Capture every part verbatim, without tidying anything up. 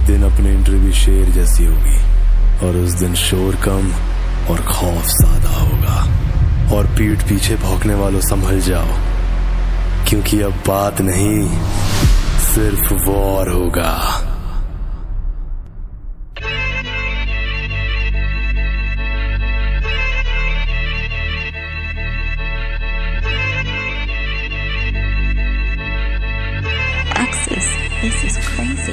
दिन अपनी एंट्री भी शेर जैसी होगी, और उस दिन शोर कम और खौफ ज्यादा होगा। और पीठ पीछे भौंकने वालों संभल जाओ, क्योंकि अब बात नहीं सिर्फ वॉर होगा। This is crazy.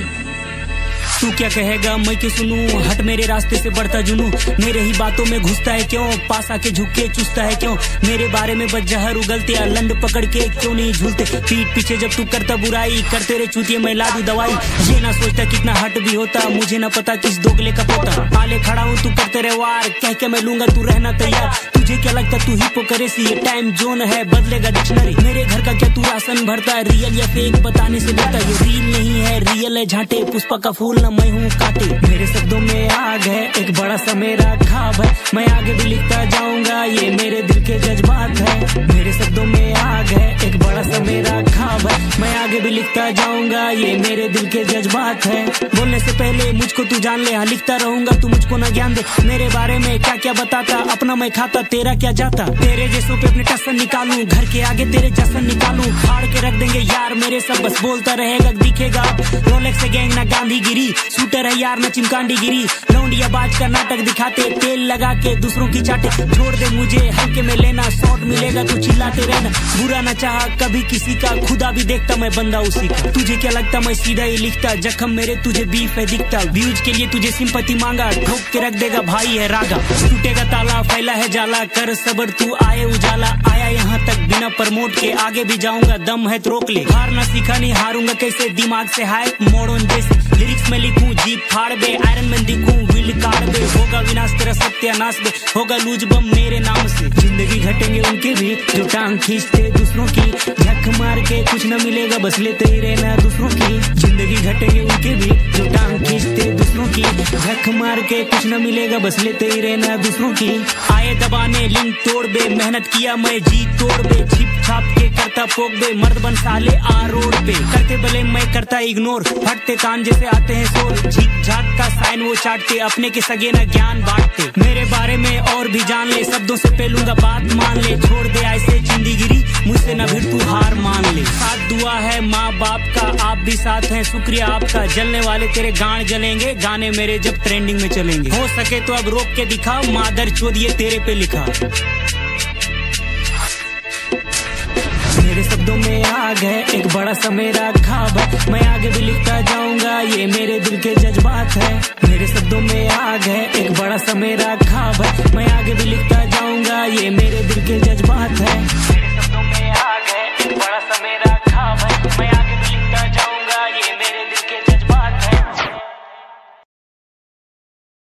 तू क्या कहेगा मैं क्यों सुनूं, हट मेरे रास्ते से बढ़ता जुनू। मेरे ही बातों में घुसता है क्यों, पास आके झुक के चुसता है क्यों। मेरे बारे में बस जहर उगलते, लंड पकड़ के क्यों नहीं झूलते। पीठ पीछे जब तू करता बुराई, करते रे चूतिए मैं ला दूं दवाई। ये ना सोचता कितना हट भी होता, मुझे ना पता किस दोगले का पोता। आले खड़ा हूँ तू करते रे वार, कह के मैं लूंगा तू रहना तैयार। तुझे क्या लगता तू हिपोक्रेसी, ये टाइम जोन है बदलेगा डिक्शनरी। मेरे घर का क्या तू राशन भरता, रियल या फेक बताने से डरता। ये रील नहीं है रियल है झांटे, पुष्पा का फूल ना मैं हूँ काटे। मेरे शब्दों में आग है, एक बड़ा सा मेरा ख्वाब है। मैं आगे भी लिखता जाऊंगा, ये मेरे दिल के जज्बात है। मेरे शब्दों में आग है, एक बड़ा सा मेरा ख्वाब है। मैं आगे भी लिखता जाऊंगा, ये मेरे दिल के जज्बात है। बोलने से पहले मुझको तू जान ले, हाँ लिखता रहूंगा तू मुझको ना ज्ञान दे। मेरे बारे में क्या क्या बताता, अपना मैं खाता तेरा क्या जाता। तेरे जैसों पे अपने टसन निकालूं, घर के आगे तेरे जसन निकालूं। फाड़ के रख देंगे यार मेरे सब, बस बोलता रहेगा दिखेगा। रोलेक्स से गैंग ना गांधीगिरी, शूटर है यार ना चिमकांडी गिरी। लौंडिया बाज का नाटक दिखाते, तेल लगा के दूसरों की चाटे। छोड़ दे मुझे हल्के में लेना, शॉट मिलेगा तो चिल्लाते रहना। बुरा ना चाहा कभी किसी का, खुदा भी देखता मैं बंदा उसी का। तुझे क्या लगता मैं सीधा ही लिखता, जख्म मेरे तुझे बीफ है दिखता। व्यूज के लिए तुझे सिंपैथी मांगा, ठोक के रख देगा भाई है रागा। टूटेगा ताला फैला है जाला, कर सबर तू आए उजाला। आया यहाँ तक बिना प्रमोट के, आगे भी जाऊंगा दम है तो रोक ले। हार ना सीखा नहीं हारूंगा कैसे, दिमाग से हाय मोड़ोन जैसे। लिरिक्स में लिखूं जीप फाड़ बे, आयरन मैन दिखूं विल कार बे। होगा विनाश तेरा सत्यानाश बे, होगा लूज बम मेरे नाम से। जिंदगी घटेंगे उनके भी जो टांग खींचते दूसरों की। झक मार के कुछ न मिलेगा, बस लेते ही रहना दूसरों की। जिंदगी घटेंगे उनके भी जो टांग खींचते दूसरों की। झक मार के कुछ न मिलेगा, बस लेते ही रहना दूसरों की। आए दबाने लिंक तोड़ बे, मेहनत किया मैं जी तोड़ बे। छिप छाप के करता पोक बे, मर्द बन साले आ रोड पे। करते भले मैं करता इग्नोर, फटते कान जैसे आते हैं शोर। झीक झाक का साइन वो चाटते, अपने के सगे ना ज्ञान बांटते। मेरे बारे में और भी जान ले, शब्दों से पहलूंगा बात मान ले। छोड़ दे ऐसे चिंदीगिरी, मुझसे ना भिड़ तू हार मान ले। साथ दुआ है माँ बाप का, आप भी साथ हैं शुक्रिया आपका। जलने वाले तेरे गांड जलेंगे, गाने मेरे जब ट्रेंडिंग में चलेंगे। हो सके तो अब रोक के दिखा, मादर चोद ये तेरे पे लिखा। मेरे शब्दों में आग है, एक बड़ा सा मेरा ख्वाब है। मैं आगे भी लिखता जाऊंगा, ये मेरे दिल के जज्बात है। मेरे शब्दों में आग है, एक बड़ा सा मेरा ख्वाब है। मैं आगे भी लिखता जाऊंगा, ये मेरे दिल के जज्बात है।